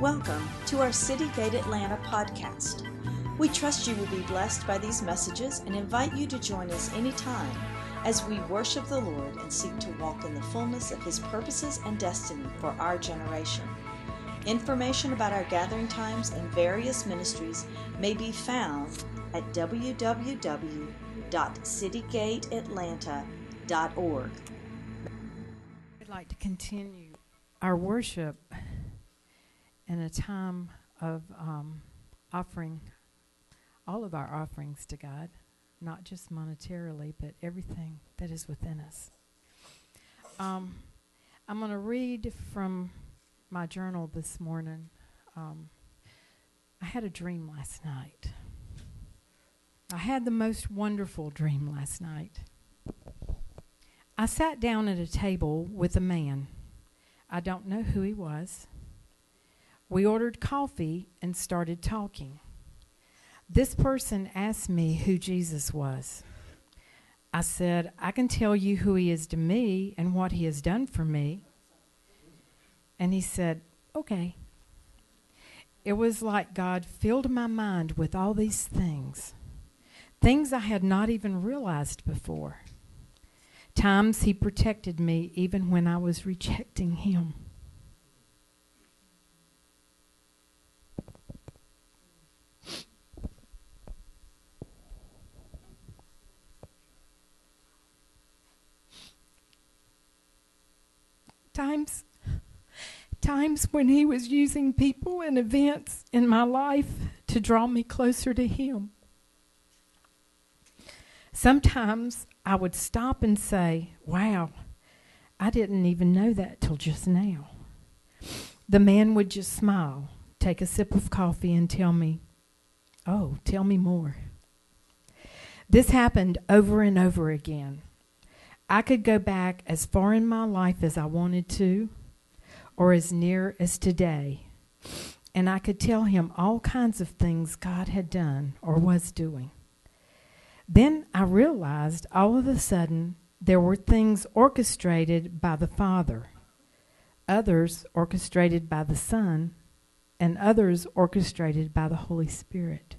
Welcome to our City Gate Atlanta podcast. We trust you will be blessed by these messages and invite you to join us anytime as we worship the Lord and seek to walk in the fullness of His purposes and destiny for our generation. Information about our gathering times and various ministries may be found at www.citygateatlanta.org. I'd like to continue our worship in a time of offering all of our offerings to God, not just monetarily, but everything that is within us. I'm going to read from my journal this morning. I had a dream last night. I had the most wonderful dream last night. I sat down at a table with a man. I don't know who he was. We ordered coffee and started talking. This person asked me who Jesus was. I said, I can tell you who he is to me and what he has done for me. And he said, okay. It was like God filled my mind with all these things I had not even realized before. Times he protected me even when I was rejecting him. Times when he was using people and events in my life to draw me closer to him. Sometimes I would stop and say, wow, I didn't even know that till just now. The man would just smile, take a sip of coffee and tell me, oh, tell me more. This happened over and over again. I could go back as far in my life as I wanted to, or as near as today, and I could tell him all kinds of things God had done or was doing. Then I realized all of a sudden there were things orchestrated by the Father, others orchestrated by the Son, and others orchestrated by the Holy Spirit.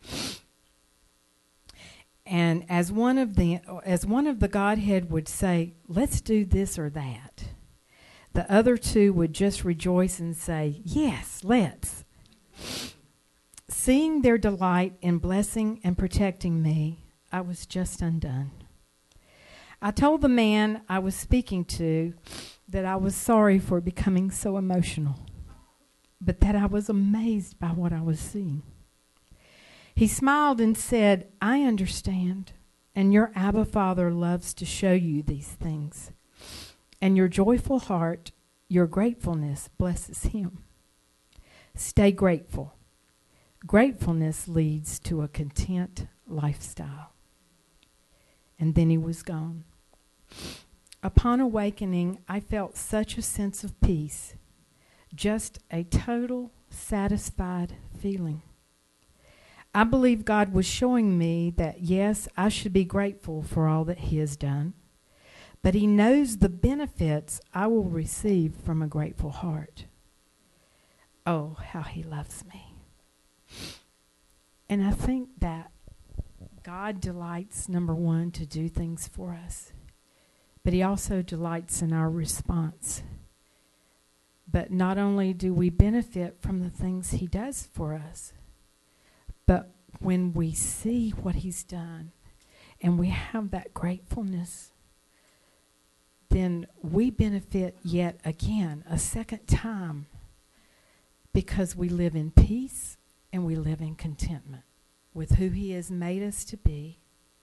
And as one of the Godhead would say, let's do this or that, the other two would just rejoice and say, yes, let's. Seeing their delight in blessing and protecting me, I was just undone. I told the man I was speaking to that I was sorry for becoming so emotional, but that I was amazed by what I was seeing. He smiled and said, I understand, and your Abba Father loves to show you these things. And your joyful heart, your gratefulness blesses him. Stay grateful. Gratefulness leads to a content lifestyle. And then he was gone. Upon awakening, I felt such a sense of peace, just a total satisfied feeling. I believe God was showing me that, yes, I should be grateful for all that he has done, but he knows the benefits I will receive from a grateful heart. Oh, how he loves me. And I think that God delights, number one, to do things for us, but he also delights in our response. But not only do we benefit from the things he does for us, but when we see what he's done and we have that gratefulness, then we benefit yet again, a second time, because we live in peace and we live in contentment with who he has made us to be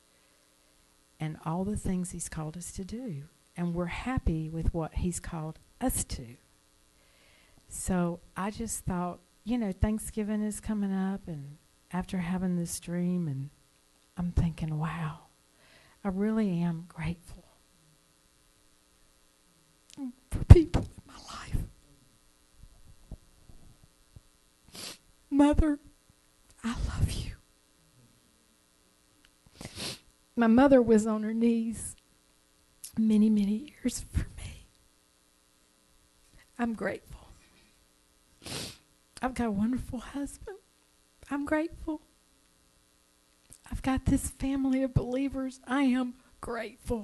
and all the things he's called us to do. And we're happy with what he's called us to. So I just thought, Thanksgiving is coming up, and after having this dream, and I'm thinking, wow, I really am grateful for people in my life. Mother, I love you. My mother was on her knees many, many years for me. I'm grateful. I've got a wonderful husband. I'm grateful. I've got this family of believers. I am grateful.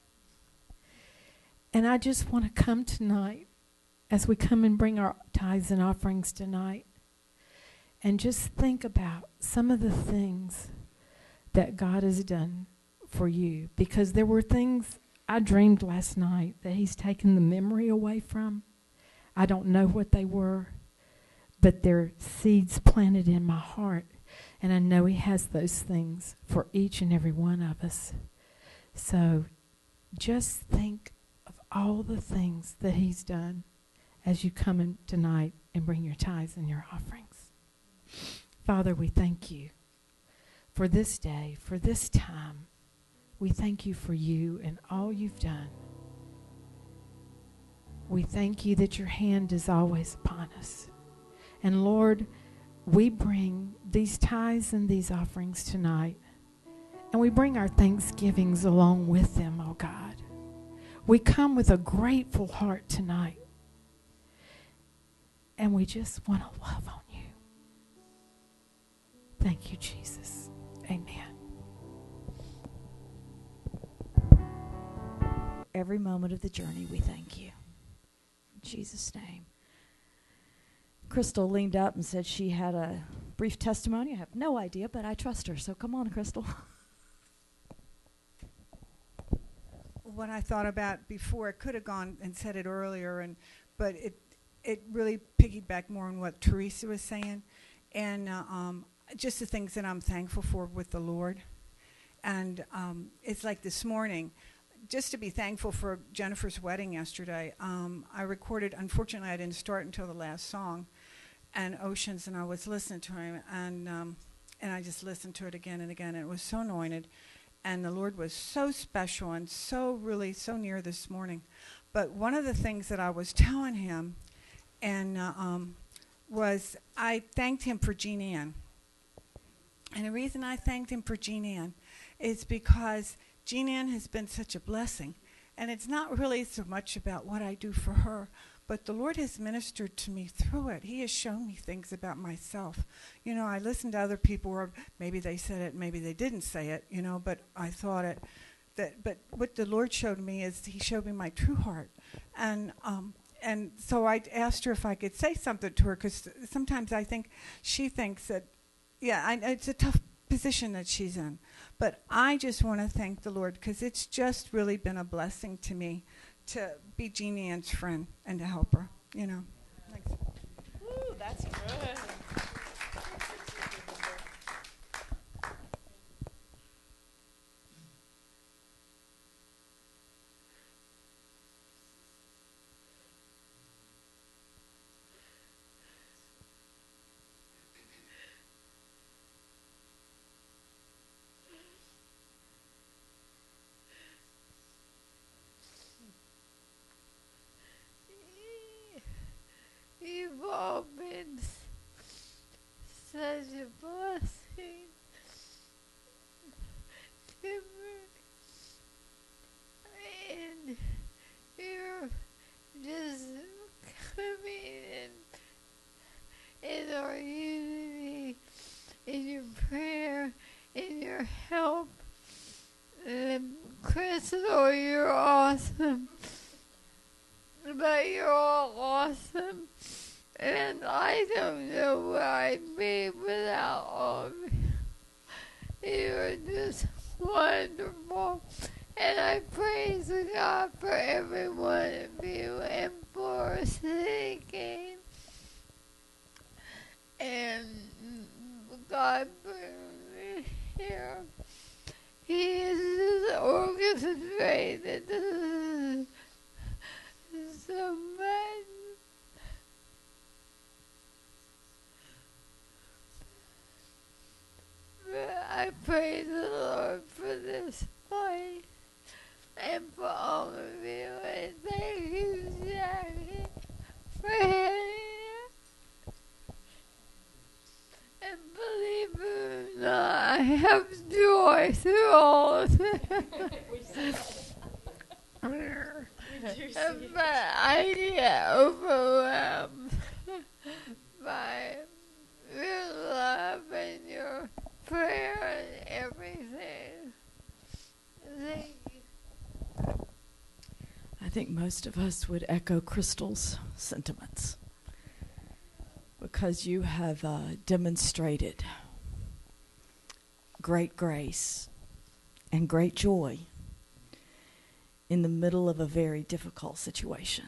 And I just want to come tonight, as we come and bring our tithes and offerings tonight, and just think about some of the things that God has done for you. Because there were things I dreamed last night that he's taken the memory away from. I don't know what they were, but they're seeds planted in my heart. And I know he has those things for each and every one of us. So just think of all the things that he's done as you come in tonight and bring your tithes and your offerings. Father, we thank you for this day, for this time. We thank you for you and all you've done. We thank you that your hand is always upon us. And Lord, we bring these tithes and these offerings tonight, and we bring our thanksgivings along with them, oh God. We come with a grateful heart tonight, and we just want to love on you. Thank you, Jesus. Amen. Every moment of the journey, we thank you. In Jesus' name. Crystal leaned up and said she had a brief testimony. I have no idea, but I trust her. So come on, Crystal. What I thought about before, I could have gone and said it earlier, but it really piggybacked more on what Teresa was saying, and just the things that I'm thankful for with the Lord. And it's like this morning, just to be thankful for Jennifer's wedding yesterday. I recorded, unfortunately I didn't start until the last song, and Oceans, and I was listening to him, and I just listened to it again and again, and it was so anointed, and the Lord was so special and so really so near this morning. But one of the things that I was telling him and was I thanked him for Jean Ann. And the reason I thanked him for Jean Ann is because Jean Ann has been such a blessing. And it's not really so much about what I do for her, but the Lord has ministered to me through it. He has shown me things about myself. You know, I listened to other people, or maybe they said it, maybe they didn't say it, you know, but I thought it. But what the Lord showed me is he showed me my true heart. And so I asked her if I could say something to her, because sometimes I think she thinks that, it's a tough position that she's in. But I just want to thank the Lord, because it's just really been a blessing to me to be Jean Ann's friend and to help her, you know. Thanks. Ooh, that's good. You've all been such a blessing to me, and you're just coming in our unity, in your prayer, in your help. And Crystal, you're awesome. But you're all awesome, and I don't know where I'd be without all of you. You're just wonderful, and I praise God for every one of you and for seeking. And God bring me here. He is just orchestrated so much. But I praise the Lord for this place and for all of you, and thank you, Jackie, for having it. And believe it or not, I have joy through all of it. But I get overwhelmed by think most of us would echo Crystal's sentiments, because you have demonstrated great grace and great joy in the middle of a very difficult situation.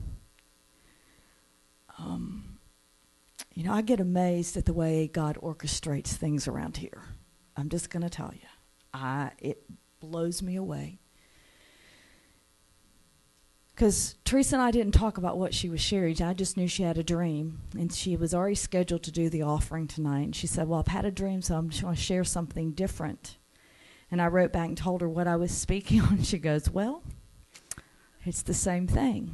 I get amazed at the way God orchestrates things around here. I'm just going to tell you. It blows me away. Because Teresa and I didn't talk about what she was sharing. I just knew she had a dream, and she was already scheduled to do the offering tonight. And she said, well, I've had a dream, so I'm just going to share something different. And I wrote back and told her what I was speaking on. She goes, well, it's the same thing.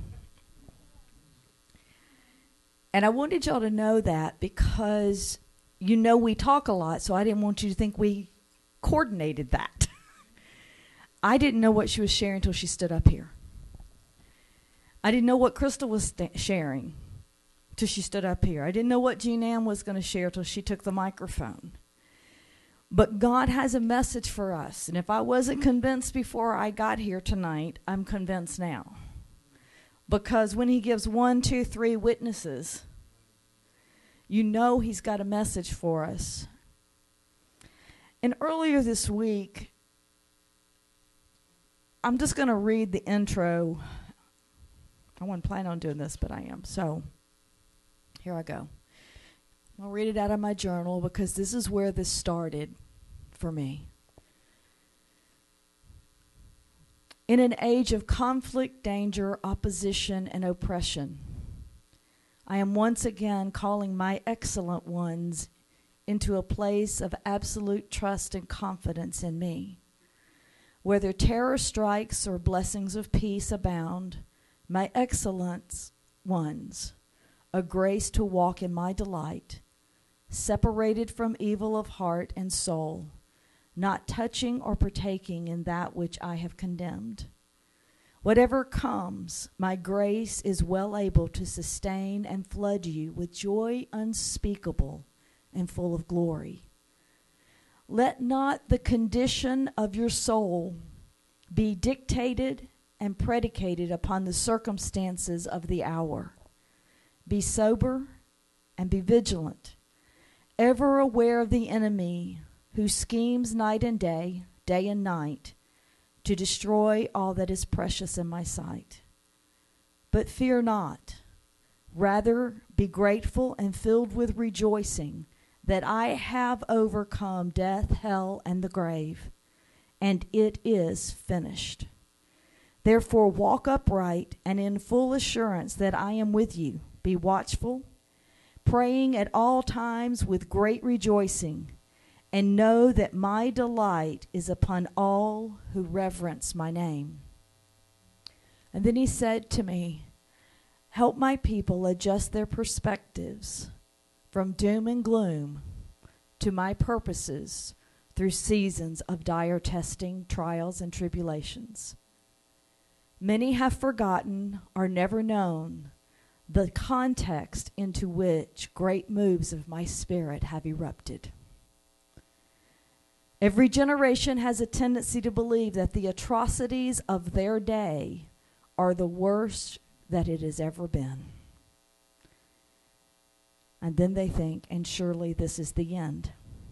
And I wanted y'all to know that, because we talk a lot, so I didn't want you to think we coordinated that. I didn't know what she was sharing until she stood up here. I didn't know what Crystal was sharing till she stood up here. I didn't know what Jean Ann was going to share till she took the microphone. But God has a message for us. And if I wasn't convinced before I got here tonight, I'm convinced now. Because when he gives 1, 2, 3 witnesses, he's got a message for us. And earlier this week, I'm just going to read the intro. I wasn't planning on doing this, but I am. So here I go. I'll read it out of my journal, because this is where this started for me. In an age of conflict, danger, opposition, and oppression, I am once again calling my excellent ones into a place of absolute trust and confidence in me. Whether terror strikes or blessings of peace abound, my excellent ones, a grace to walk in my delight, separated from evil of heart and soul, not touching or partaking in that which I have condemned. Whatever comes, my grace is well able to sustain and flood you with joy unspeakable and full of glory. Let not the condition of your soul be dictated and predicated upon the circumstances of the hour. Be sober and be vigilant, ever aware of the enemy who schemes night and day and night, to destroy all that is precious in my sight. But fear not. Rather, be grateful and filled with rejoicing that I have overcome death, hell, and the grave, and it is finished. Therefore, walk upright and in full assurance that I am with you. Be watchful, praying at all times with great rejoicing, and know that my delight is upon all who reverence my name. And then he said to me, help my people adjust their perspectives from doom and gloom to my purposes through seasons of dire testing, trials, and tribulations. Many have forgotten or never known the context into which great moves of my spirit have erupted. Every generation has a tendency to believe that the atrocities of their day are the worst that it has ever been. And then they think, and surely this is the end.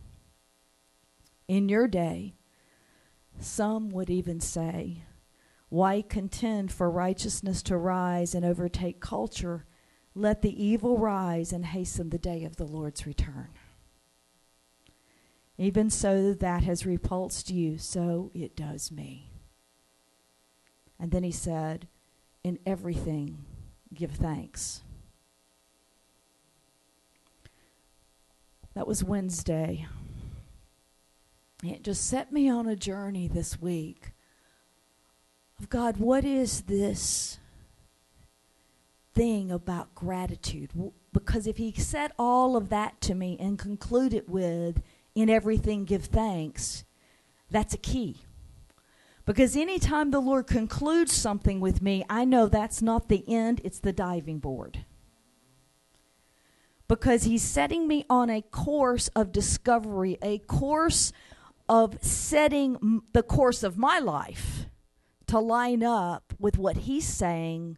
In your day, some would even say, why contend for righteousness to rise and overtake culture? Let the evil rise and hasten the day of the Lord's return. Even so that has repulsed you, so it does me. And then he said, in everything give thanks. That was Wednesday. It just set me on a journey this week of, God, what is this thing about gratitude? Because if he said all of that to me and concluded with, in everything give thanks, that's a key. Because anytime the Lord concludes something with me, I know that's not the end, it's the diving board. Because he's setting me on a course of discovery, a course of setting the course of my life to line up with what He's saying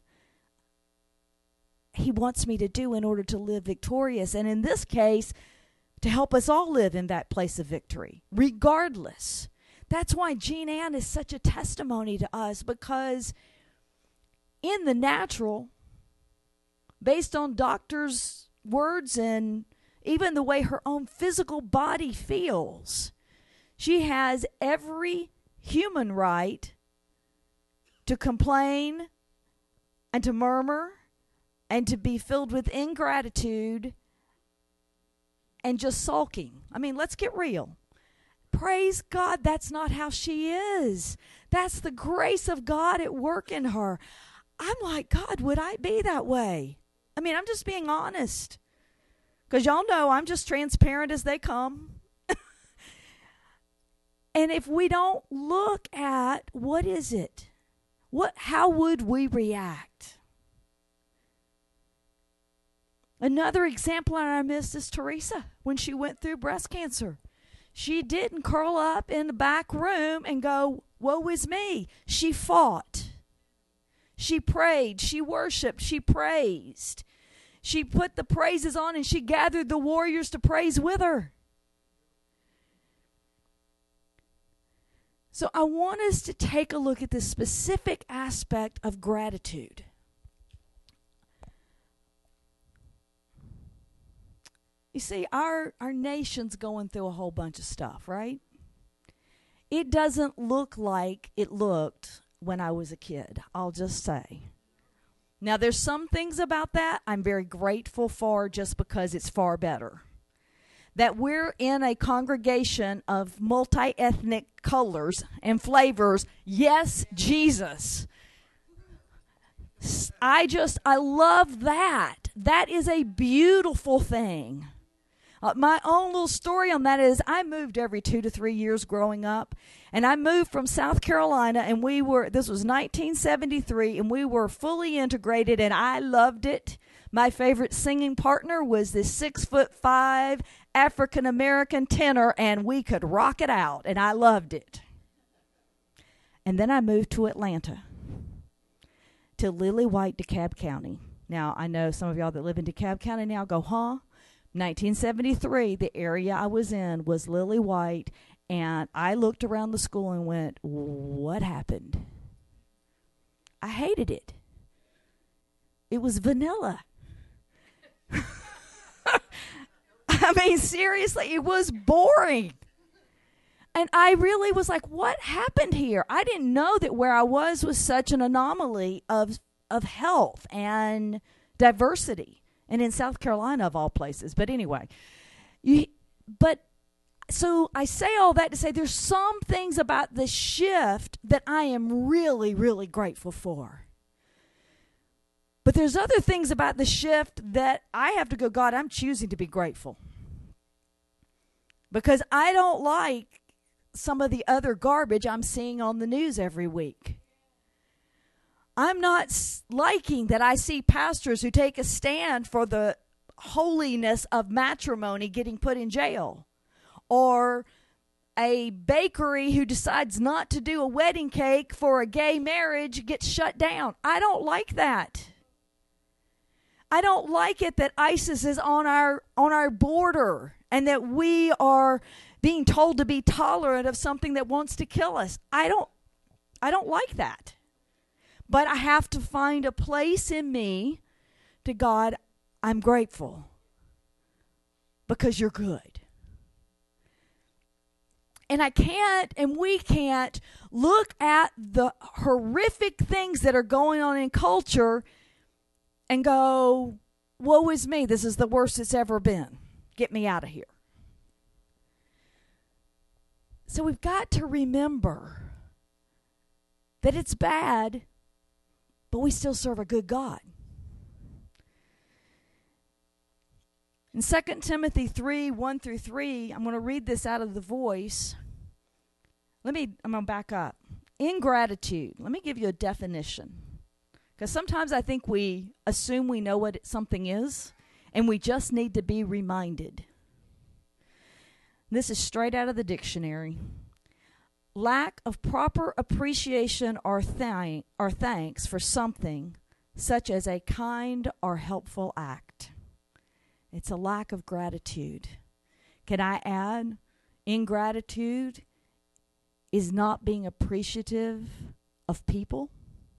He wants me to do in order to live victorious. And in this case, to help us all live in that place of victory, regardless. That's why Jean Ann is such a testimony to us, because in the natural, based on doctors' words and even the way her own physical body feels, she has every human right to complain and to murmur and to be filled with ingratitude and just sulking. I mean, let's get real. Praise God, that's not how she is. That's the grace of God at work in her. I'm like, God, would I be that way? I mean, I'm just being honest. Because y'all know I'm just transparent as they come. And if we don't look at what is it? How would we react? Another example on our midst is Teresa when she went through breast cancer. She didn't curl up in the back room and go, woe is me. She fought. She prayed. She worshiped. She praised. She put the praises on and she gathered the warriors to praise with her. So I want us to take a look at this specific aspect of gratitude. You see, our nation's going through a whole bunch of stuff, right? It doesn't look like it looked when I was a kid, I'll just say. Now, there's some things about that I'm very grateful for just because it's far better. That we're in a congregation of multi-ethnic colors and flavors. Yes, Jesus. I love that. That is a beautiful thing. My own little story on that is I moved every 2 to 3 years growing up. And I moved from South Carolina, and this was 1973, and we were fully integrated, and I loved it. My favorite singing partner was this 6'5" African-American tenor, and we could rock it out, and I loved it. And then I moved to Atlanta, to Lily White, DeKalb County. Now, I know some of y'all that live in DeKalb County now go, huh? 1973, the area I was in was Lily White, and I looked around the school and went, what happened? I hated it. It was vanilla. I mean, seriously, it was boring. And I really was like, what happened here? I didn't know that where I was such an anomaly of health and diversity. And in South Carolina, of all places. But anyway, so I say all that to say there's some things about the shift that I am really, really grateful for. But there's other things about the shift that I have to go, God, I'm choosing to be grateful. Because I don't like some of the other garbage I'm seeing on the news every week. I'm not liking that I see pastors who take a stand for the holiness of matrimony getting put in jail. Or a bakery who decides not to do a wedding cake for a gay marriage gets shut down. I don't like that. I don't like it that ISIS is on our border and that we are being told to be tolerant of something that wants to kill us. I don't like that. But I have to find a place in me to God, I'm grateful because you're good. And I can't, and we can't look at the horrific things that are going on in culture and go, woe is me, this is the worst it's ever been. Get me out of here. So we've got to remember that it's bad, but we still serve a good God. In 2 Timothy 3, 1 through 3, I'm going to read this out of the Voice. I'm going to back up. Ingratitude. Let me give you a definition. Because sometimes I think we assume we know what something is, and we just need to be reminded. This is straight out of the dictionary. lack of proper appreciation or thanks for something, such as a kind or helpful act. It's a lack of gratitude. Can I add, ingratitude is not being appreciative of people,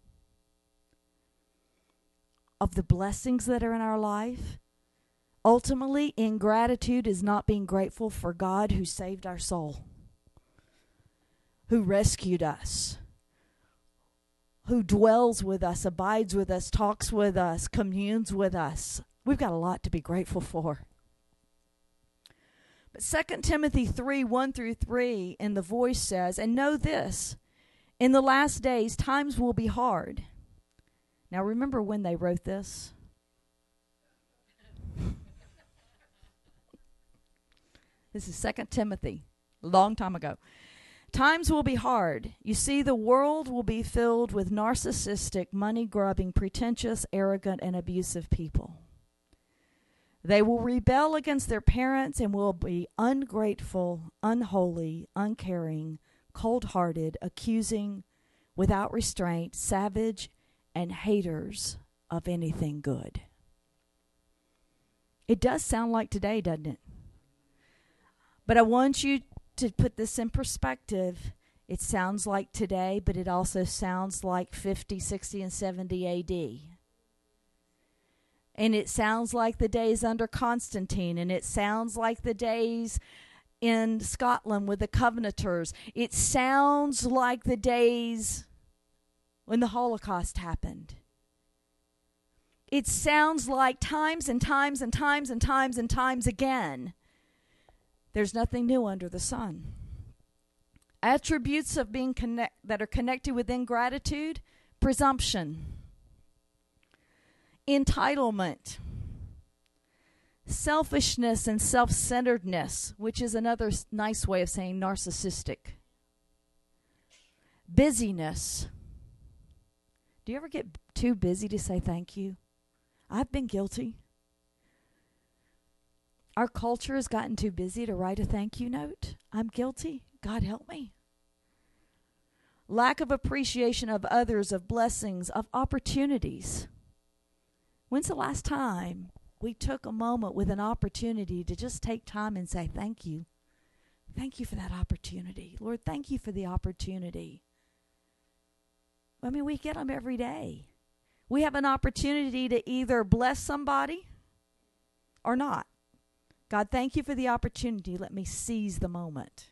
of the blessings that are in our life. Ultimately, ingratitude is not being grateful for God who saved our soul, who rescued us, who dwells with us, abides with us, talks with us, communes with us. We've got a lot to be grateful for. But 2 Timothy 3:1-3 in the Voice says, "And know this, in the last days times will be hard." Now remember when they wrote this? This is 2 Timothy, a long time ago. Times will be hard. You see, the world will be filled with narcissistic, money-grubbing, pretentious, arrogant, and abusive people. They will rebel against their parents and will be ungrateful, unholy, uncaring, cold-hearted, accusing, without restraint, savage, and haters of anything good. It does sound like today, doesn't it? But I want you to put this in perspective. It sounds like today, but it also sounds like 50, 60, and 70 AD. And it sounds like the days under Constantine, and it sounds like the days in Scotland with the Covenanters. It sounds like the days when the Holocaust happened. It sounds like times and times and times and times and times again. There's nothing new under the sun. Attributes of being that are connected with ingratitude: presumption, entitlement, selfishness and self-centeredness, which is another nice way of saying narcissistic, busyness. Do you ever get too busy to say thank you? I've been guilty. Our culture has gotten too busy to write a thank you note. I'm guilty. God help me. Lack of appreciation of others, of blessings, of opportunities. When's the last time we took a moment with an opportunity to just take time and say thank you? Thank you for that opportunity. Lord, thank you for the opportunity. I mean, we get them every day. We have an opportunity to either bless somebody or not. God, thank you for the opportunity. Let me seize the moment.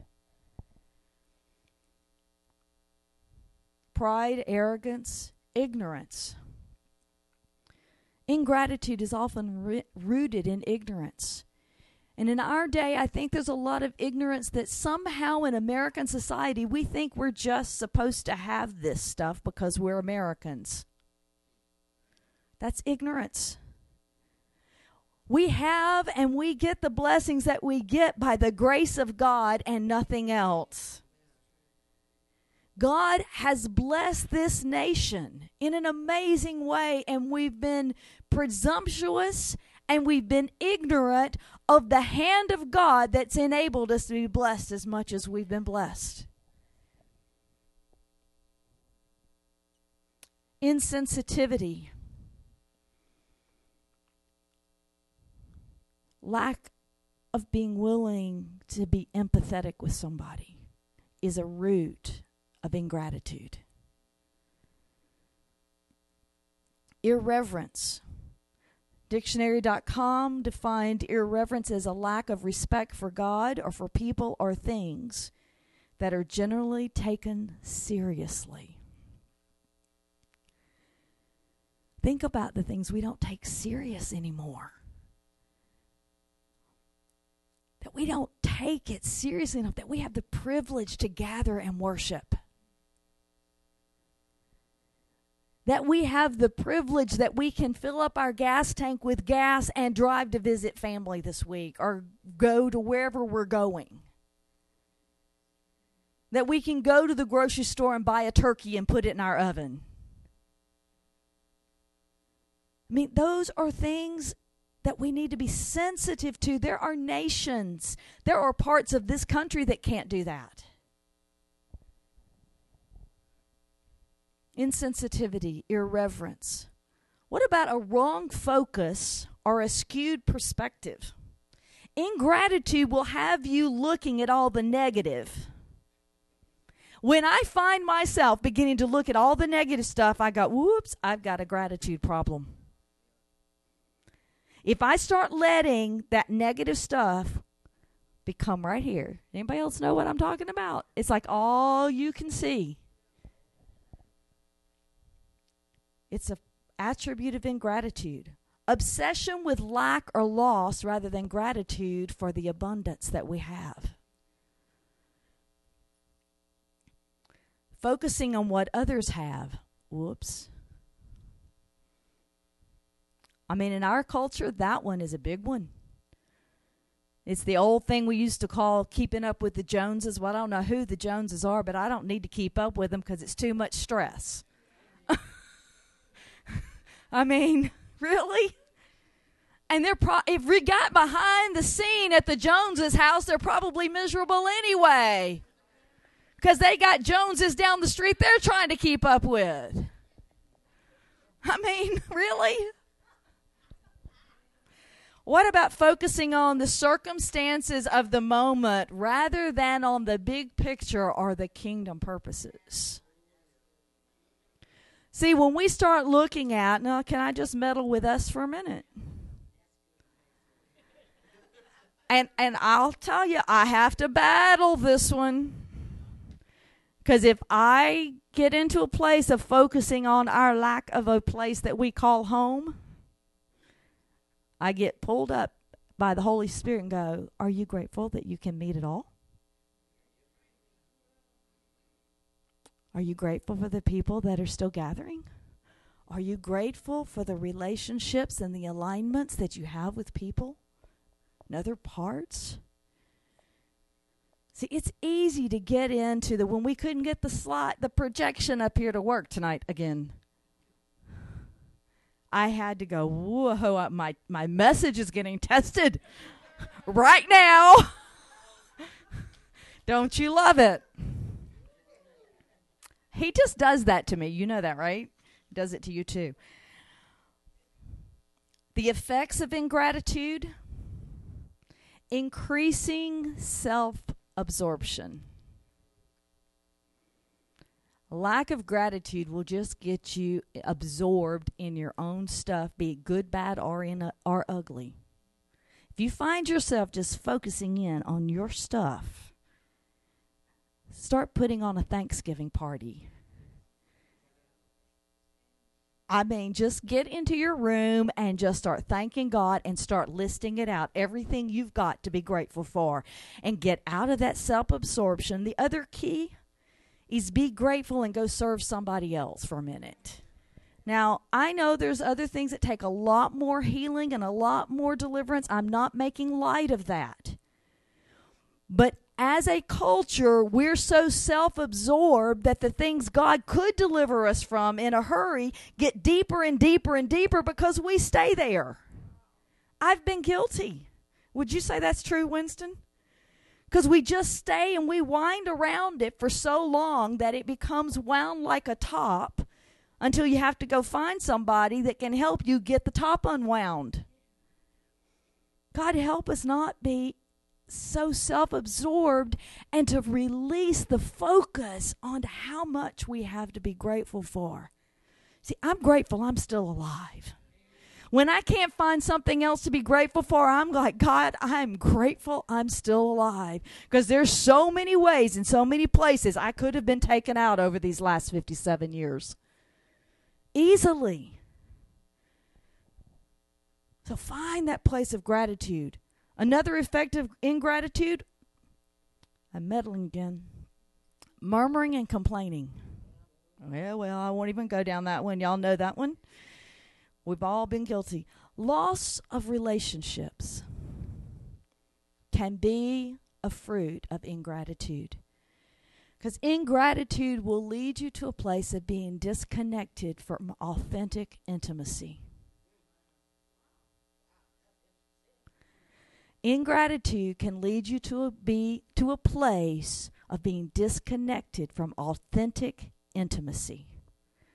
Pride, arrogance, ignorance. Ingratitude is often rooted in ignorance. And in our day, I think there's a lot of ignorance that somehow in American society, we think we're just supposed to have this stuff because we're Americans. That's ignorance. We have and we get the blessings that we get by the grace of God and nothing else. God has blessed this nation in an amazing way, and we've been presumptuous and we've been ignorant of the hand of God that's enabled us to be blessed as much as we've been blessed. Insensitivity. Lack of being willing to be empathetic with somebody is a root of ingratitude. Irreverence. Dictionary.com defined irreverence as a lack of respect for God or for people or things that are generally taken seriously. Think about the things we don't take serious anymore. That we don't take it seriously enough, that we have the privilege to gather and worship. That we have the privilege that we can fill up our gas tank with gas and drive to visit family this week or go to wherever we're going. That we can go to the grocery store and buy a turkey and put it in our oven. I mean, those are things that we need to be sensitive to. There are nations, there are parts of this country that can't do that. insensitivity, irreverence? What about a wrong focus or a skewed perspective? Ingratitude will have you looking at all the negative. When I find myself beginning to look at all the negative stuff, I go, whoops, I've got a gratitude problem. If I start letting that negative stuff become right here. Anybody else know what I'm talking about? It's like all you can see. It's an attribute of ingratitude. Obsession with lack or loss rather than gratitude for the abundance that we have. Focusing on what others have. Whoops. I mean, in our culture, that one is a big one. It's the old thing we used to call keeping up with the Joneses. Well, I don't know who the Joneses are, but I don't need to keep up with them because it's too much stress. I mean, really? And if we got behind the scene at the Joneses' house, they're probably miserable anyway. Because they got Joneses down the street they're trying to keep up with. I mean, really? What about focusing on the circumstances of the moment rather than on the big picture or the kingdom purposes? See, when we start looking at, now can I just meddle with us for a minute? And I'll tell you, I have to battle this one. Because if I get into a place of focusing on our lack of a place that we call home, I get pulled up by the Holy Spirit and go, are you grateful that you can meet it all? Are you grateful for the people that are still gathering? Are you grateful for the relationships and the alignments that you have with people in other parts? See, it's easy to get into when we couldn't get the projection up here to work tonight again. I had to go, whoa, my message is getting tested right now. Don't you love it? He just does that to me. You know that, right? He does it to you too. The effects of ingratitude: increasing self-absorption. Lack of gratitude will just get you absorbed in your own stuff, be it good, bad, or ugly. If you find yourself just focusing in on your stuff, start putting on a Thanksgiving party. I mean, just get into your room and just start thanking God and start listing it out, everything you've got to be grateful for, and get out of that self-absorption. The other key is be grateful and go serve somebody else for a minute. Now, I know there's other things that take a lot more healing and a lot more deliverance. I'm not making light of that. But as a culture, we're so self-absorbed that the things God could deliver us from in a hurry get deeper and deeper and deeper because we stay there. I've been guilty. Would you say that's true, Winston? Because we just stay and we wind around it for so long that it becomes wound like a top until you have to go find somebody that can help you get the top unwound. God, help us not be so self-absorbed and to release the focus on how much we have to be grateful for. See, I'm grateful I'm still alive. When I can't find something else to be grateful for, I'm like, God, I'm grateful I'm still alive. Because there's so many ways and so many places I could have been taken out over these last 57 years. Easily. So find that place of gratitude. Another effect of ingratitude, I'm meddling again, murmuring and complaining. Well, I won't even go down that one. Y'all know that one. We've all been guilty. Loss of relationships can be a fruit of ingratitude. Because ingratitude will lead you to a place of being disconnected from authentic intimacy. Ingratitude can lead you to a place of being disconnected from authentic intimacy.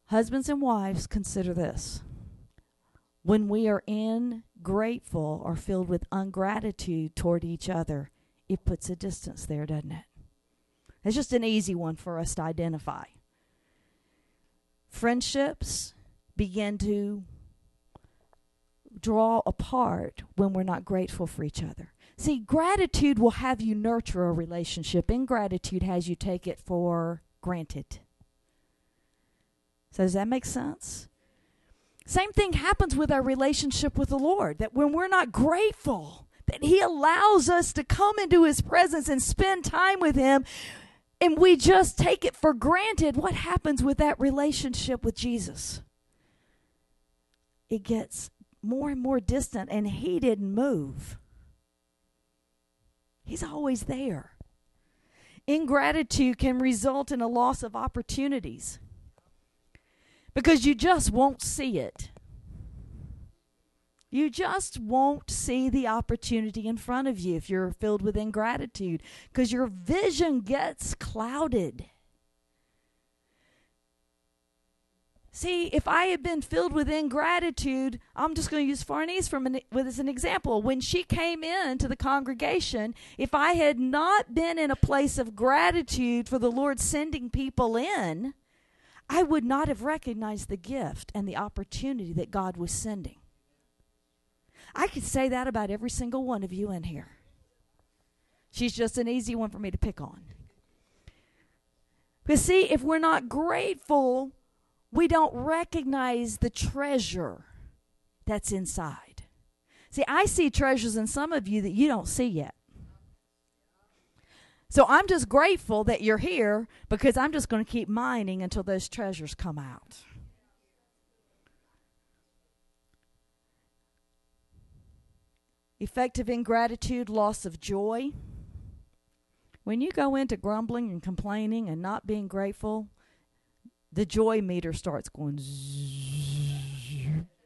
Husbands and wives, consider this. When we are ingrateful or filled with ungratitude toward each other, it puts a distance there, doesn't it? It's just an easy one for us to identify. Friendships begin to draw apart when we're not grateful for each other. See, gratitude will have you nurture a relationship. Ingratitude has you take it for granted. So does that make sense? Same thing happens with our relationship with the Lord, that when we're not grateful that He allows us to come into His presence and spend time with Him, and we just take it for granted, what happens with that relationship with Jesus? It gets more and more distant, and He didn't move. He's always there. Ingratitude can result in a loss of opportunities because you just won't see it. You just won't see the opportunity in front of you if you're filled with ingratitude, because your vision gets clouded. See, if I had been filled with ingratitude, I'm just going to use Farnese as an example. When she came into the congregation, if I had not been in a place of gratitude for the Lord sending people in, I would not have recognized the gift and the opportunity that God was sending. I could say that about every single one of you in here. She's just an easy one for me to pick on. Because see, if we're not grateful, we don't recognize the treasure that's inside. See, I see treasures in some of you that you don't see yet. So I'm just grateful that you're here, because I'm just going to keep mining until those treasures come out. Effective ingratitude, loss of joy. When you go into grumbling and complaining and not being grateful, the joy meter starts going zzz.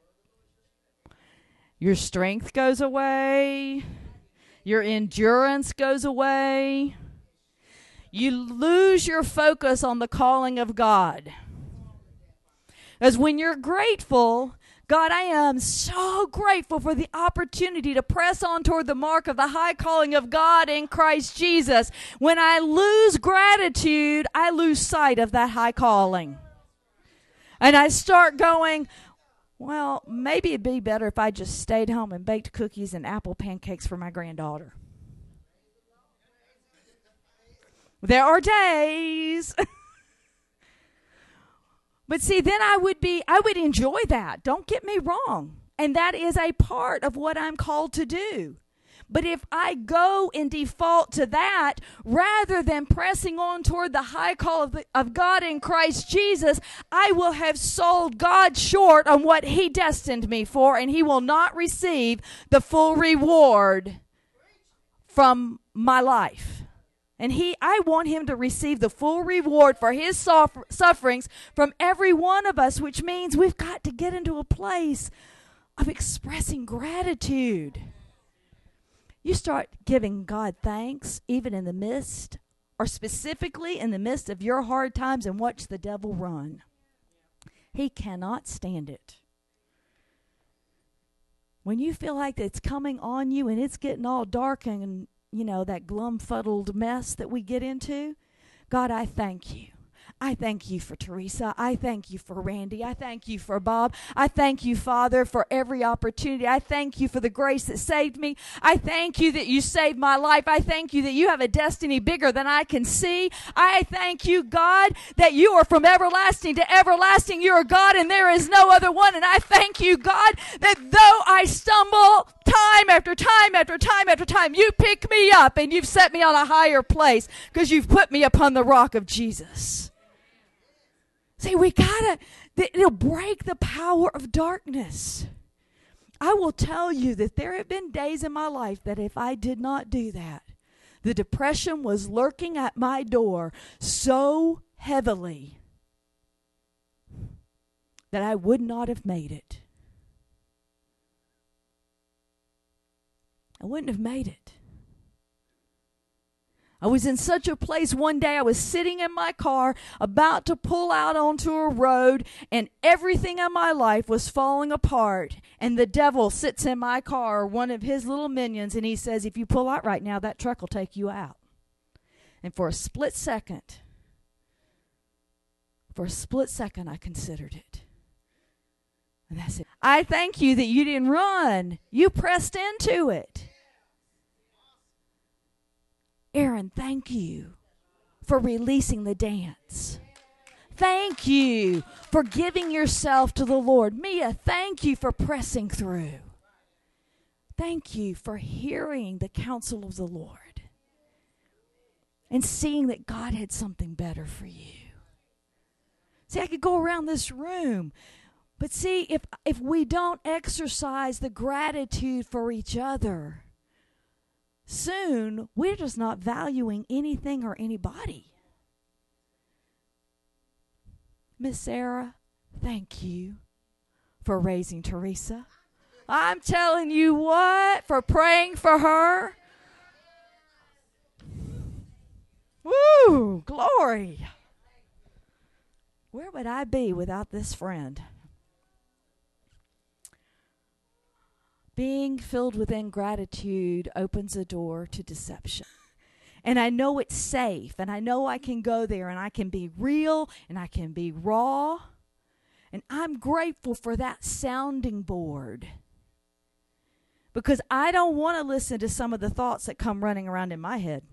Your strength goes away. Your endurance goes away. You lose your focus on the calling of God. As when you're grateful, God, I am so grateful for the opportunity to press on toward the mark of the high calling of God in Christ Jesus. When I lose gratitude, I lose sight of that high calling. And I start going, well, maybe it'd be better if I just stayed home and baked cookies and apple pancakes for my granddaughter. There are days. But see, then I would enjoy that. Don't get me wrong. And that is a part of what I'm called to do. But if I go and default to that, rather than pressing on toward the high call of God in Christ Jesus, I will have sold God short on what He destined me for, and He will not receive the full reward from my life. And I want Him to receive the full reward for His sufferings from every one of us, which means we've got to get into a place of expressing gratitude. You start giving God thanks, even in the midst, or specifically in the midst of your hard times, and watch the devil run. He cannot stand it. When you feel like it's coming on you and it's getting all dark and that glum-fuddled mess that we get into, God, I thank you. I thank you for Teresa. I thank you for Randy. I thank you for Bob. I thank you, Father, for every opportunity. I thank you for the grace that saved me. I thank you that you saved my life. I thank you that you have a destiny bigger than I can see. I thank you, God, that you are from everlasting to everlasting. You are God and there is no other one. And I thank you, God, that though I stumble time after time after time after time, you pick me up and you've set me on a higher place because you've put me upon the rock of Jesus. See, it'll break the power of darkness. I will tell you that there have been days in my life that if I did not do that, the depression was lurking at my door so heavily that I would not have made it. I wouldn't have made it. I was in such a place one day. I was sitting in my car about to pull out onto a road, and everything in my life was falling apart. And the devil sits in my car, one of his little minions, and he says, if you pull out right now, that truck will take you out. And for a split second, I considered it. And that's it. I thank you that you didn't run. You pressed into it. Aaron, thank you for releasing the dance. Thank you for giving yourself to the Lord. Mia, thank you for pressing through. Thank you for hearing the counsel of the Lord and seeing that God had something better for you. See, I could go around this room, but see, if we don't exercise the gratitude for each other, soon we're just not valuing anything or anybody. Miss Sarah, thank you for raising Teresa. I'm telling you what, for praying for her. Woo, glory. Where would I be without this friend? Being filled with ingratitude opens a door to deception. And I know it's safe, and I know I can go there, and I can be real, and I can be raw. And I'm grateful for that sounding board, because I don't want to listen to some of the thoughts that come running around in my head.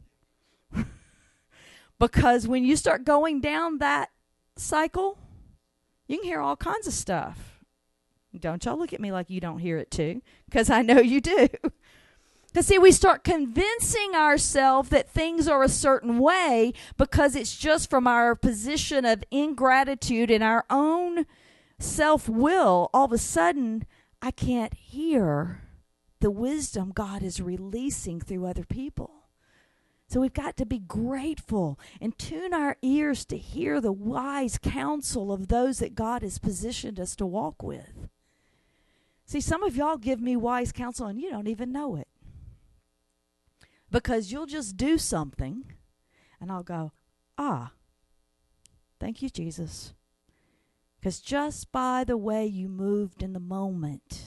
Because when you start going down that cycle, you can hear all kinds of stuff. Don't y'all look at me like you don't hear it too, because I know you do. Because see, we start convincing ourselves that things are a certain way because it's just from our position of ingratitude and our own self-will. All of a sudden, I can't hear the wisdom God is releasing through other people. So we've got to be grateful and tune our ears to hear the wise counsel of those that God has positioned us to walk with. See, some of y'all give me wise counsel and you don't even know it. Because you'll just do something and I'll go, thank you, Jesus. Because just by the way you moved in the moment,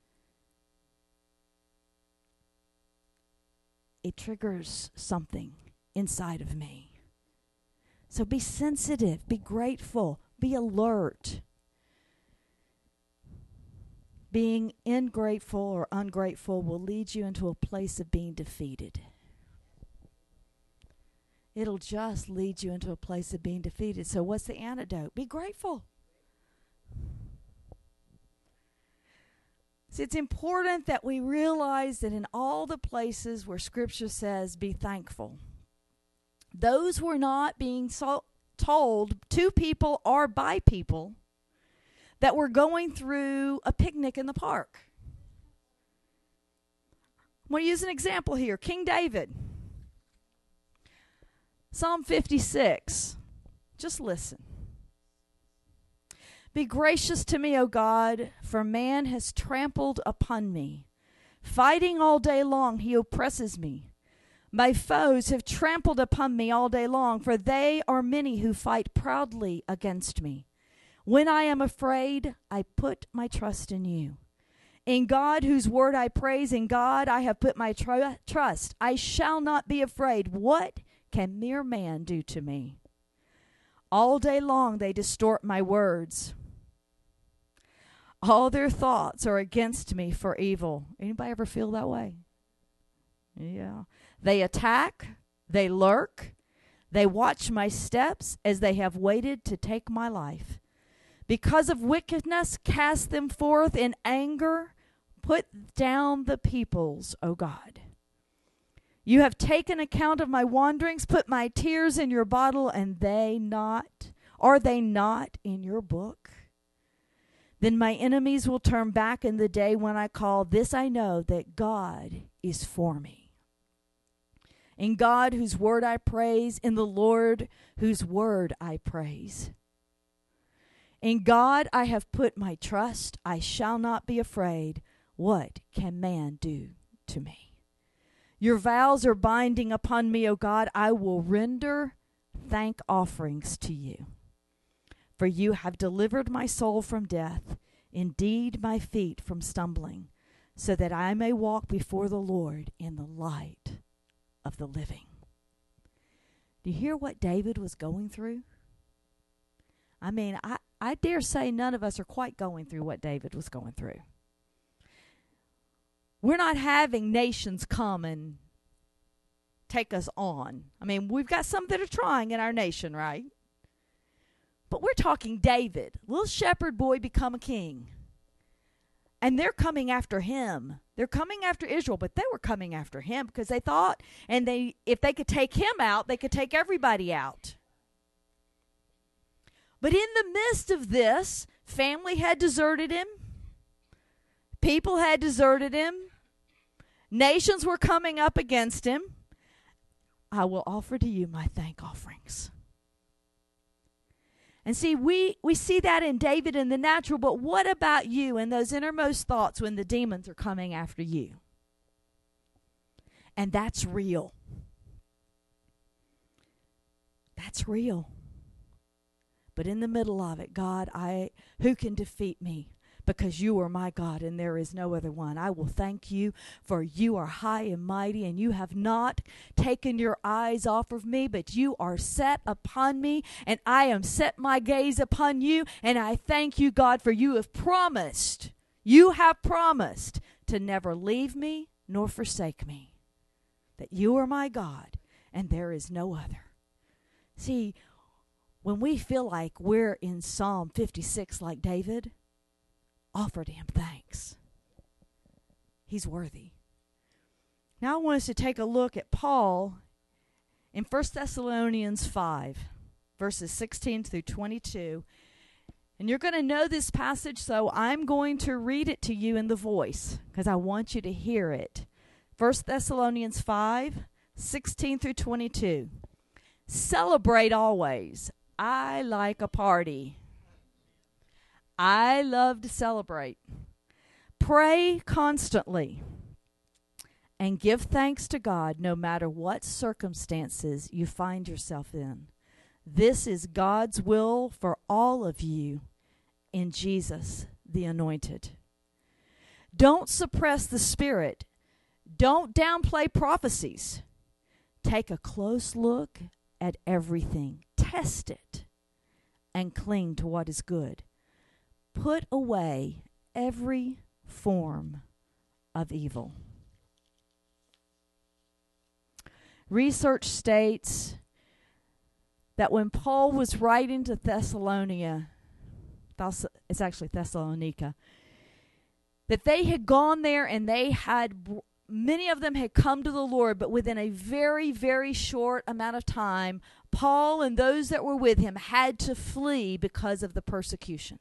it triggers something inside of me. So be sensitive, be grateful, be alert. Being ingrateful or ungrateful will lead you into a place of being defeated. It'll just lead you into a place of being defeated. So what's the antidote? Be grateful. See, it's important that we realize that in all the places where Scripture says be thankful, those were not being told to people or by people that were going through a picnic in the park. I'm going to use an example here. King David. Psalm 56. Just listen. Be gracious to me, O God, for man has trampled upon me. Fighting all day long, he oppresses me. My foes have trampled upon me all day long, for they are many who fight proudly against me. When I am afraid, I put my trust in you. In God, whose word I praise, in God I have put my trust. I shall not be afraid. What can mere man do to me? All day long they distort my words. All their thoughts are against me for evil. Anybody ever feel that way? Yeah. They attack, they lurk, they watch my steps as they have waited to take my life. Because of wickedness, cast them forth in anger. Put down the peoples, O God. You have taken account of my wanderings, put my tears in your bottle, and are they not in your book? Then my enemies will turn back in the day when I call. This I know, that God is for me. In God, whose word I praise, in the Lord, whose word I praise. In God I have put my trust. I shall not be afraid. What can man do to me? Your vows are binding upon me, O God. I will render thank offerings to you. For you have delivered my soul from death, indeed my feet from stumbling, so that I may walk before the Lord in the light of the living. Do you hear what David was going through? I mean, I dare say none of us are quite going through what David was going through. We're not having nations come and take us on. I mean, we've got some that are trying in our nation, right? But we're talking David, little shepherd boy become a king. And they're coming after him. They're coming after Israel, but they were coming after him because they thought, if they could take him out, they could take everybody out. But in the midst of this, family had deserted him. People had deserted him. Nations were coming up against him. I will offer to you my thank offerings. And see, we see that in David in the natural, but what about you and those innermost thoughts when the demons are coming after you? And that's real. That's real. But in the middle of it, God, who can defeat me? Because you are my God and there is no other one. I will thank you, for you are high and mighty, and you have not taken your eyes off of me, but you are set upon me, and I am set my gaze upon you. And I thank you, God, for you have promised to never leave me nor forsake me, that you are my God and there is no other. See, when we feel like we're in Psalm 56 like David, offer to him thanks. He's worthy. Now I want us to take a look at Paul in 1 Thessalonians 5, verses 16 through 22. And you're going to know this passage, so I'm going to read it to you in the voice because I want you to hear it. 1 Thessalonians 5, 16 through 22. Celebrate always. I like a party. I love to celebrate. Pray constantly and give thanks to God no matter what circumstances you find yourself in. This is God's will for all of you in Jesus, the Anointed. Don't suppress the Spirit. Don't downplay prophecies. Take a close look at everything. Test it and cling to what is good. Put away every form of evil. Research states that when Paul was writing to Thessalonica, it's actually Thessalonica, that they had gone there and many of them had come to the Lord, but within a very, very short amount of time, Paul and those that were with him had to flee because of the persecution.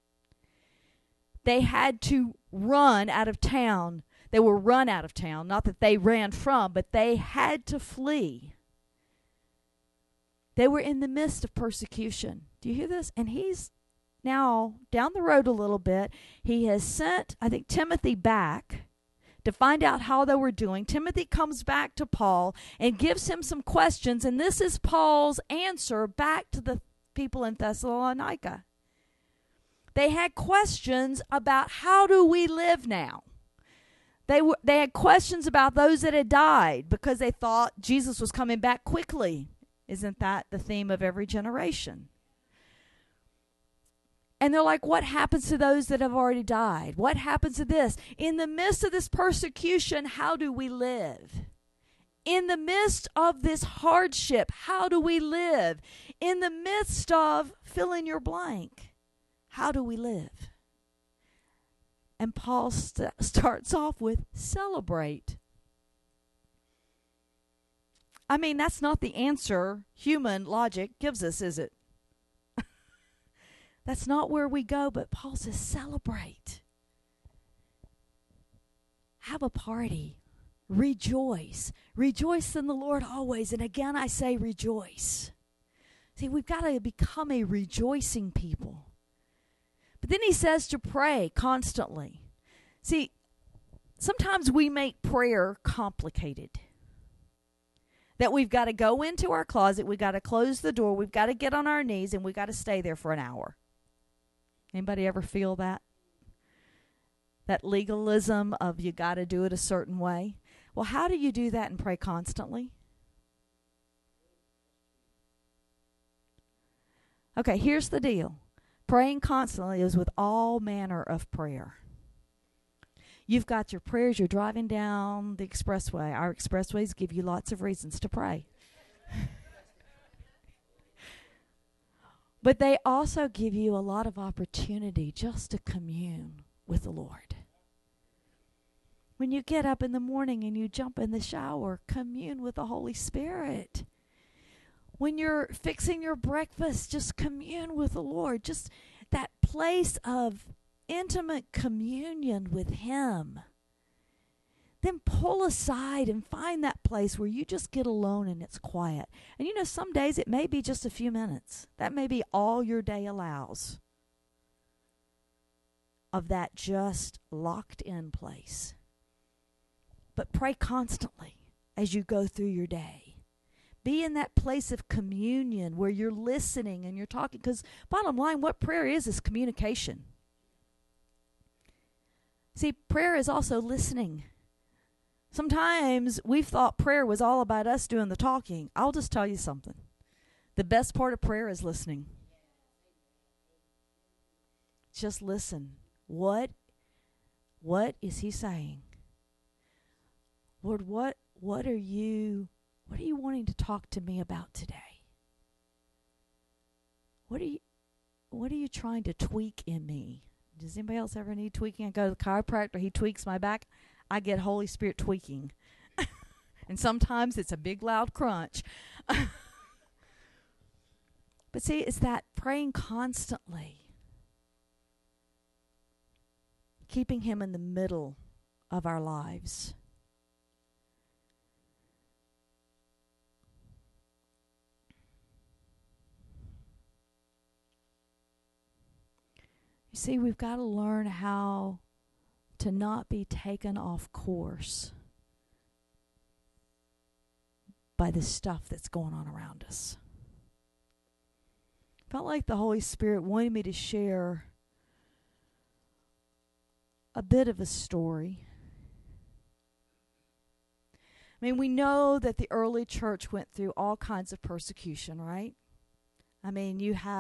They had to run out of town. They were run out of town. Not that they ran from, but they had to flee. They were in the midst of persecution. Do you hear this? And he's now down the road a little bit. He has sent, I think, Timothy back to find out how they were doing. Timothy comes back to Paul and gives him some questions. And this is Paul's answer back to the people in Thessalonica. They had questions about how do we live now. They had questions about those that had died because they thought Jesus was coming back quickly. Isn't that the theme of every generation? And they're like, what happens to those that have already died? What happens to this? In the midst of this persecution, how do we live? In the midst of this hardship, how do we live? In the midst of fill in your blank. How do we live? And Paul starts off with celebrate. I mean, that's not the answer human logic gives us, is it? That's not where we go, but Paul says celebrate. Have a party. Rejoice. Rejoice in the Lord always. And again, I say rejoice. See, we've got to become a rejoicing people. But then he says to pray constantly. See, Sometimes we make prayer complicated. That we've got to go into our closet, we've got to close the door, we've got to get on our knees, and we've got to stay there for an hour. Anybody ever feel that? That legalism of you got to do it a certain way. Well, how do you do that and pray constantly? Okay, here's the deal. Praying constantly is with all manner of prayer. You've got your prayers, you're driving down the expressway. Our expressways give you lots of reasons to pray. But they also give you a lot of opportunity just to commune with the Lord. When you get up in the morning and you jump in the shower, commune with the Holy Spirit. When you're fixing your breakfast, just commune with the Lord. Just that place of intimate communion with Him. Then pull aside and find that place where you just get alone and it's quiet. And you know, some days it may be just a few minutes. That may be all your day allows of that just locked in place. But pray constantly as you go through your day. Be in that place of communion where you're listening and you're talking. Because bottom line, what prayer is communication. See, prayer is also listening. Sometimes we've thought prayer was all about us doing the talking. I'll just tell you something. The best part of prayer is listening. Just listen. What is He saying? Lord, what are you wanting to talk to me about today? What are you trying to tweak in me? Does anybody else ever need tweaking? I go to the chiropractor, he tweaks my back. I get Holy Spirit tweaking. And sometimes it's a big loud crunch. But see, it's that praying constantly. Keeping Him in the middle of our lives. You see, we've got to learn how to not be taken off course by the stuff that's going on around us. Felt like the Holy Spirit wanted me to share a bit of a story. I mean, we know that the early church went through all kinds of persecution, right? I mean,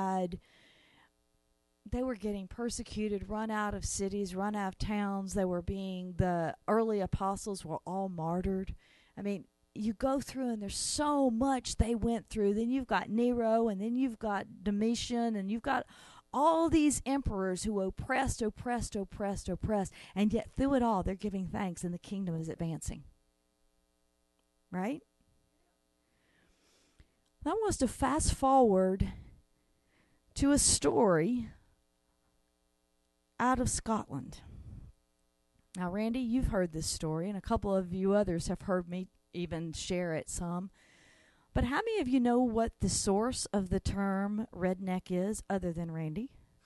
they were getting persecuted, run out of cities, run out of towns. The early apostles were all martyred. I mean, you go through and there's so much they went through. Then you've got Nero, and then you've got Domitian, and you've got all these emperors who oppressed. And yet through it all, they're giving thanks and the kingdom is advancing. Right? I want us to fast forward to a story out of Scotland. Now, Randy, you've heard this story, and a couple of you others have heard me even share it some. But how many of you know what the source of the term redneck is other than Randy?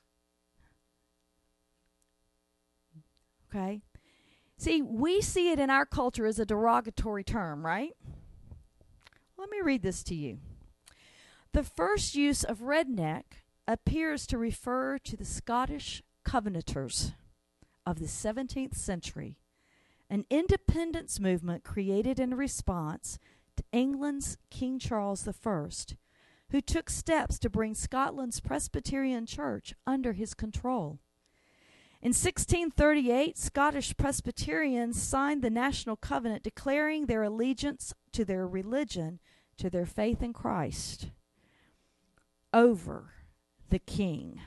Okay. See, we see it in our culture as a derogatory term, right? Let me read this to you. The first use of redneck appears to refer to the Scottish Covenanters of the 17th century, an independence movement created in response to England's King Charles I, who took steps to bring Scotland's Presbyterian Church under his control. In 1638, Scottish Presbyterians signed the National Covenant declaring their allegiance to their religion, to their faith in Christ, over the king.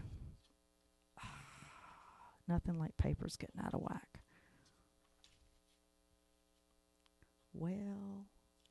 Nothing like papers getting out of whack. Well,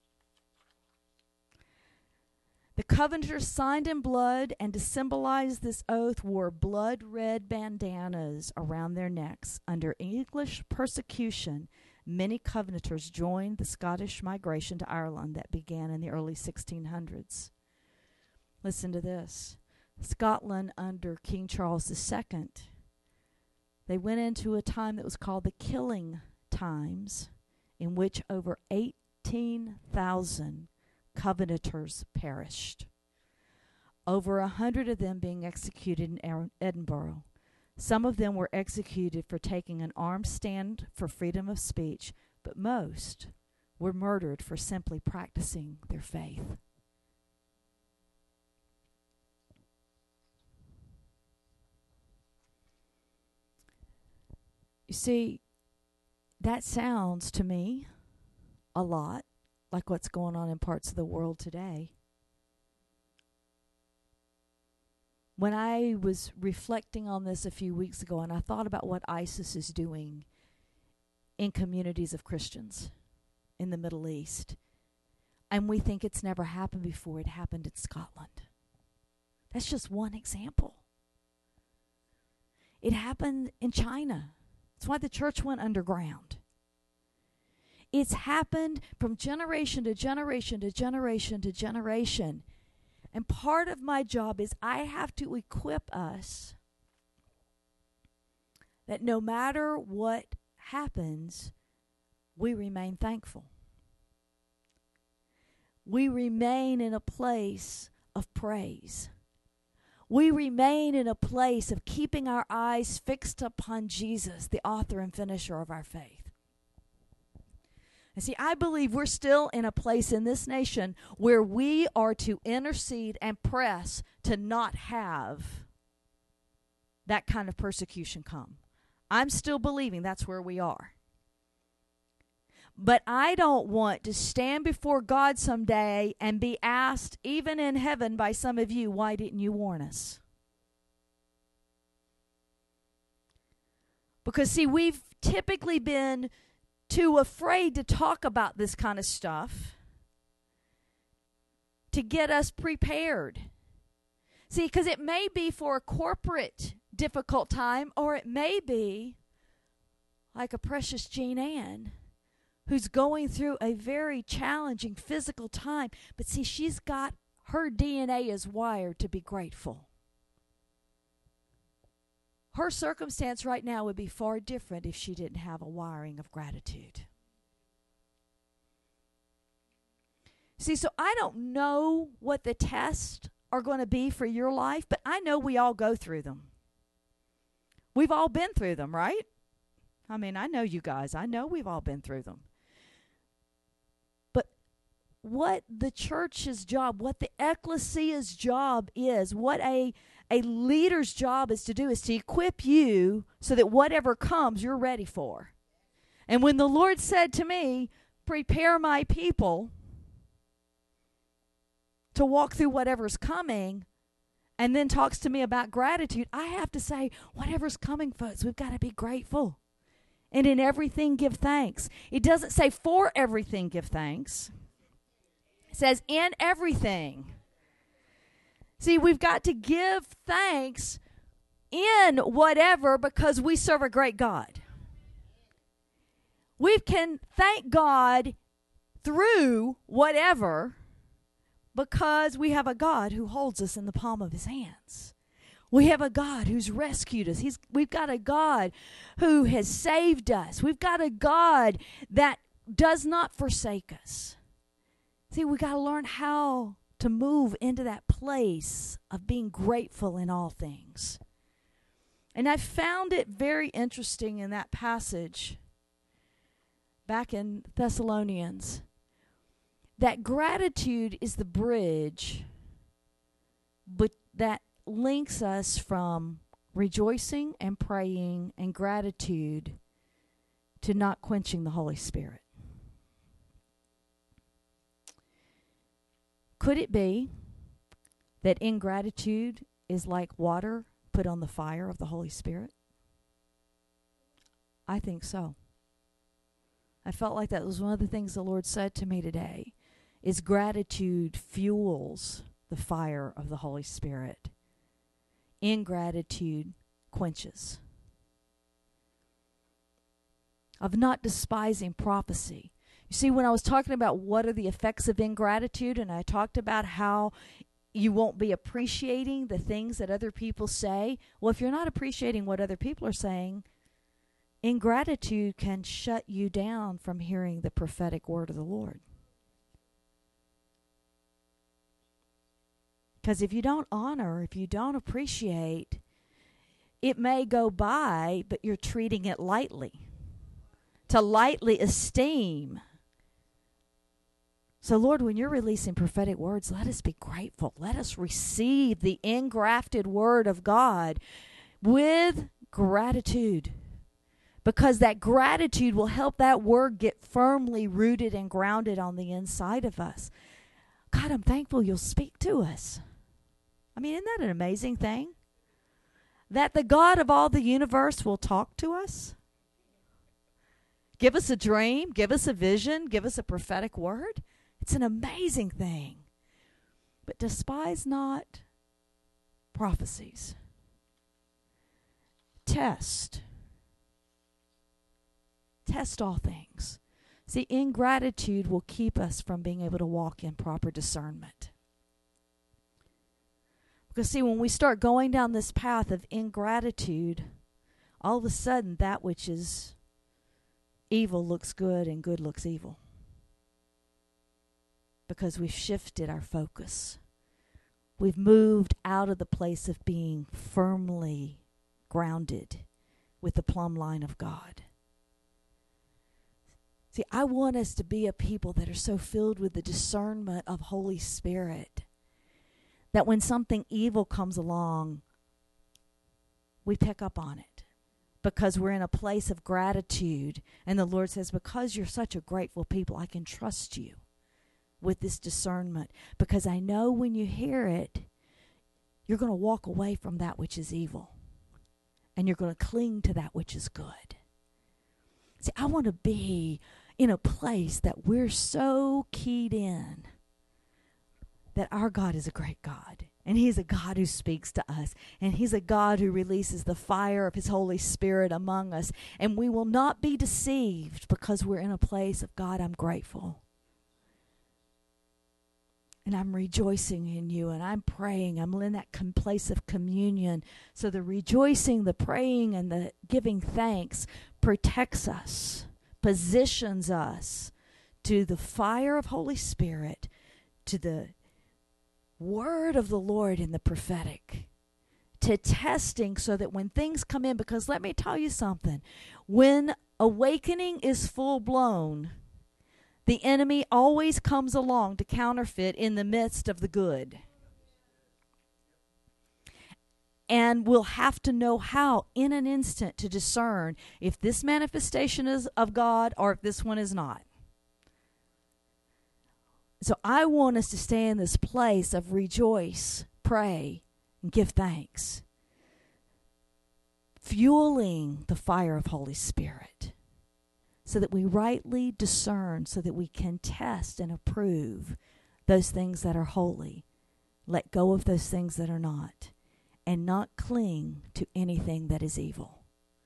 the Covenanters signed in blood, and to symbolize this oath wore blood-red bandanas around their necks. Under English persecution, many Covenanters joined the Scottish migration to Ireland that began in the early 1600s. Listen to this. Scotland under King Charles II, they went into a time that was called the Killing times in which over 18,000 Covenanters perished, over 100 of them being executed in Edinburgh. Some of them were executed for taking an armed stand for freedom of speech, but most were murdered for simply practicing their faith. You see, that sounds to me a lot like what's going on in parts of the world today. When I was reflecting on this a few weeks ago, and I thought about what ISIS is doing in communities of Christians in the Middle East, and we think it's never happened before, it happened in Scotland. That's just one example. It happened in China. That's why the church went underground. It's happened from generation to generation to generation to generation. And part of my job is I have to equip us that no matter what happens, we remain thankful. We remain in a place of praise. We remain in a place of keeping our eyes fixed upon Jesus, the author and finisher of our faith. And see, I believe we're still in a place in this nation where we are to intercede and press to not have that kind of persecution come. I'm still believing that's where we are. But I don't want to stand before God someday and be asked, even in heaven by some of you, why didn't you warn us? Because, see, we've typically been too afraid to talk about this kind of stuff to get us prepared. See, because it may be for a corporate difficult time, or it may be like a precious Jean Ann who's going through a very challenging physical time. But see, she's got, her DNA is wired to be grateful. Her circumstance right now would be far different if she didn't have a wiring of gratitude. See, so I don't know what the tests are going to be for your life, but I know we all go through them. We've all been through them, right? I mean, I know you guys. I know we've all been through them. But what the church's job, what the ecclesia's job is, what a leader's job is to do is to equip you so that whatever comes, you're ready for. And when the Lord said to me, prepare my people to walk through whatever's coming, and then talks to me about gratitude, I have to say, whatever's coming, folks, we've got to be grateful. And in everything, give thanks. It doesn't say for everything, give thanks. It says in everything. See, we've got to give thanks in whatever because we serve a great God. We can thank God through whatever because we have a God who holds us in the palm of his hands. We have a God who's rescued us. We've got a God who has saved us. We've got a God that does not forsake us. See, we got to learn how to move into that place of being grateful in all things. And I found it very interesting in that passage back in Thessalonians that gratitude is the bridge but that links us from rejoicing and praying and gratitude to not quenching the Holy Spirit. Could it be that ingratitude is like water put on the fire of the Holy Spirit? I think so. I felt like that was one of the things the Lord said to me today, is gratitude fuels the fire of the Holy Spirit. Ingratitude quenches. Of not despising prophecy. You see, when I was talking about what are the effects of ingratitude, and I talked about how you won't be appreciating the things that other people say, well, if you're not appreciating what other people are saying, ingratitude can shut you down from hearing the prophetic word of the Lord. Because if you don't honor, if you don't appreciate, it may go by, but you're treating it lightly. To lightly esteem. So, Lord, when you're releasing prophetic words, let us be grateful. Let us receive the engrafted word of God with gratitude. Because that gratitude will help that word get firmly rooted and grounded on the inside of us. God, I'm thankful you'll speak to us. I mean, isn't that an amazing thing? That the God of all the universe will talk to us? Give us a dream, give us a vision, give us a prophetic word. It's an amazing thing. But despise not prophecies. Test all things. See, ingratitude will keep us from being able to walk in proper discernment. Because see, when we start going down this path of ingratitude, all of a sudden that which is evil looks good and good looks evil. Because we've shifted our focus. We've moved out of the place of being firmly grounded with the plumb line of God. See, I want us to be a people that are so filled with the discernment of Holy Spirit that when something evil comes along, we pick up on it because we're in a place of gratitude. And the Lord says, because you're such a grateful people, I can trust you with this discernment, because I know when you hear it, you're going to walk away from that which is evil and you're going to cling to that which is good. See, I want to be in a place that we're so keyed in that our God is a great God. And He's a God who speaks to us. And He's a God who releases the fire of His Holy Spirit among us. And we will not be deceived because we're in a place of, God, I'm grateful. And I'm rejoicing in you. And I'm praying. I'm in that place of communion. So the rejoicing, the praying, and the giving thanks protects us, positions us to the fire of Holy Spirit, to the word of the Lord in the prophetic, to testing so that when things come in, because let me tell you something, when awakening is full blown, the enemy always comes along to counterfeit in the midst of the good. And we'll have to know how in an instant to discern if this manifestation is of God or if this one is not. So I want us to stay in this place of rejoice, pray, and give thanks. Fueling the fire of Holy Spirit so that we rightly discern, so that we can test and approve those things that are holy, let go of those things that are not, and not cling to anything that is evil.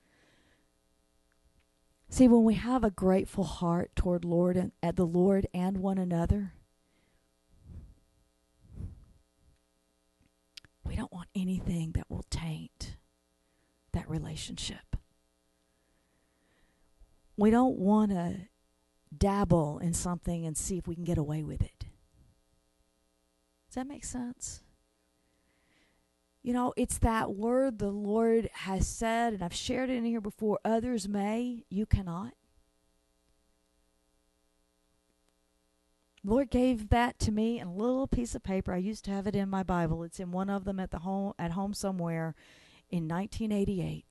See, when we have a grateful heart toward Lord and at the Lord and one another, we don't want anything that will taint that relationship. We don't want to dabble in something and see if we can get away with it. Does that make sense? You know, it's that word the Lord has said, and I've shared it in here before, others may, you cannot. Lord gave that to me in a little piece of paper. I used to have it in my Bible. It's in one of them at home somewhere in 1988.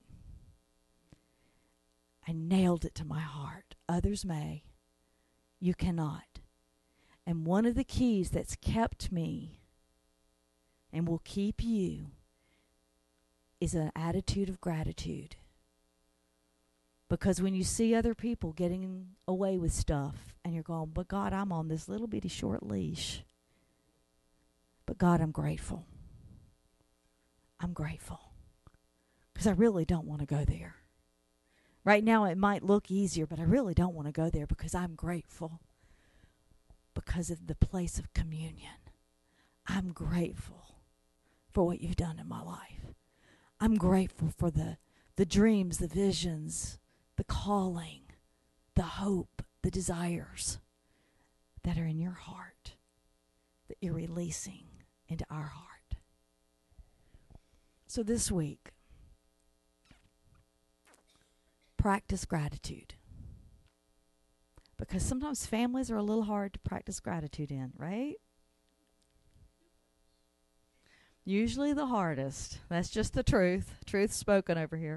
I nailed it to my heart. Others may, you cannot. And one of the keys that's kept me and will keep you is an attitude of gratitude. Because when you see other people getting away with stuff and you're going, but God, I'm on this little bitty short leash. But God, I'm grateful. I'm grateful. Because I really don't want to go there. Right now it might look easier, but I really don't want to go there because I'm grateful. Because of the place of communion. I'm grateful for what you've done in my life. I'm grateful for the dreams, the visions, the calling, the hope, the desires that are in your heart that you're releasing into our heart. So this week, practice gratitude. Because sometimes families are a little hard to practice gratitude in, right? Usually the hardest. That's just the truth. Truth spoken over here.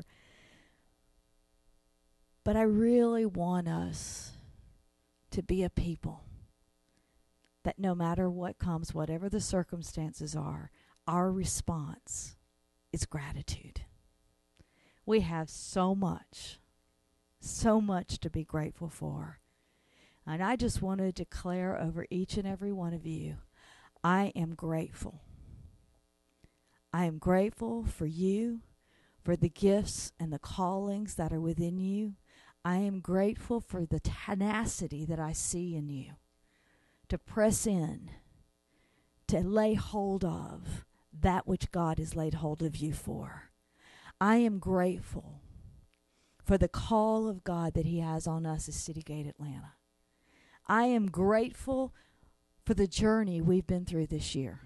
But I really want us to be a people that no matter what comes, whatever the circumstances are, our response is gratitude. We have so much to be grateful for. And I just want to declare over each and every one of you, I am grateful. I am grateful for you, for the gifts and the callings that are within you. I am grateful for the tenacity that I see in you to press in, to lay hold of that which God has laid hold of you for. I am grateful for the call of God that He has on us as City Gate Atlanta. I am grateful for the journey we've been through this year.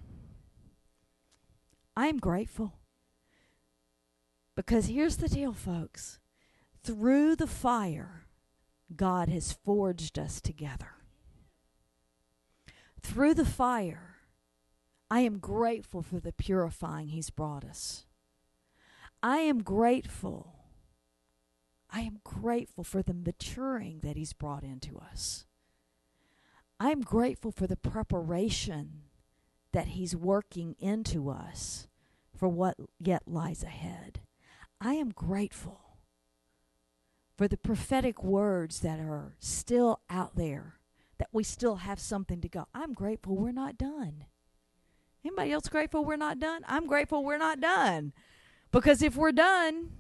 I am grateful. Because here's the deal, folks. Through the fire, God has forged us together. Through the fire, I am grateful for the purifying He's brought us. I am grateful for the maturing that He's brought into us. I'm grateful for the preparation that He's working into us for what yet lies ahead. I am grateful for the prophetic words that are still out there, that we still have something to go. I'm grateful we're not done. Anybody else grateful we're not done? I'm grateful we're not done. Because if we're done,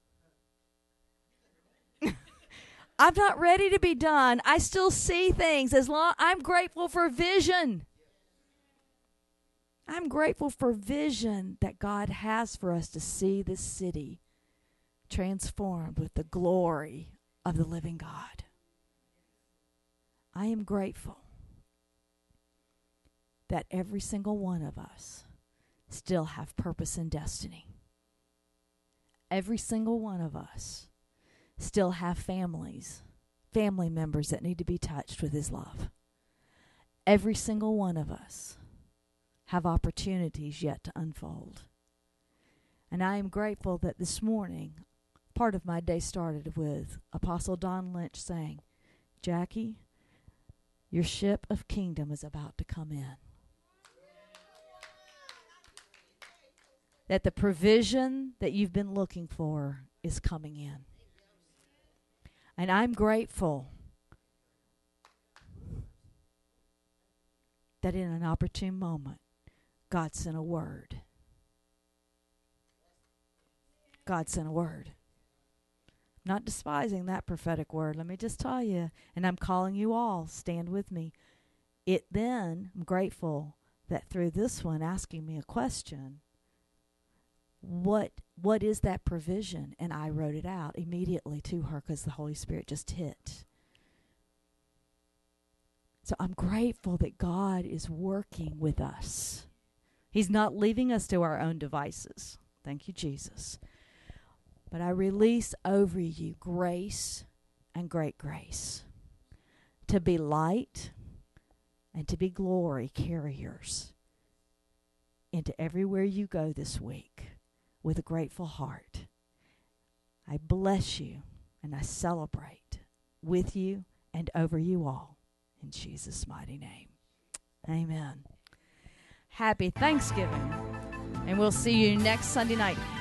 I'm not ready to be done. I still see things. I'm grateful for vision. I'm grateful for vision that God has for us to see this city transformed with the glory of the living God. I am grateful that every single one of us still have purpose and destiny. Every single one of us still have family members that need to be touched with His love. Every single one of us have opportunities yet to unfold. And I am grateful that this morning, part of my day started with Apostle Don Lynch saying, Jackie, your ship of kingdom is about to come in. That the provision that you've been looking for is coming in. And I'm grateful that in an opportune moment, God sent a word. God sent a word. Not despising that prophetic word. Let me just tell you, and I'm calling you all, stand with me. I'm grateful that through this one asking me a question, what is that provision? And I wrote it out immediately to her because the Holy Spirit just hit. So I'm grateful that God is working with us. He's not leaving us to our own devices. Thank you, Jesus. But I release over you grace and great grace to be light and to be glory carriers into everywhere you go this week with a grateful heart. I bless you and I celebrate with you and over you all in Jesus' mighty name. Amen. Happy Thanksgiving, and we'll see you next Sunday night.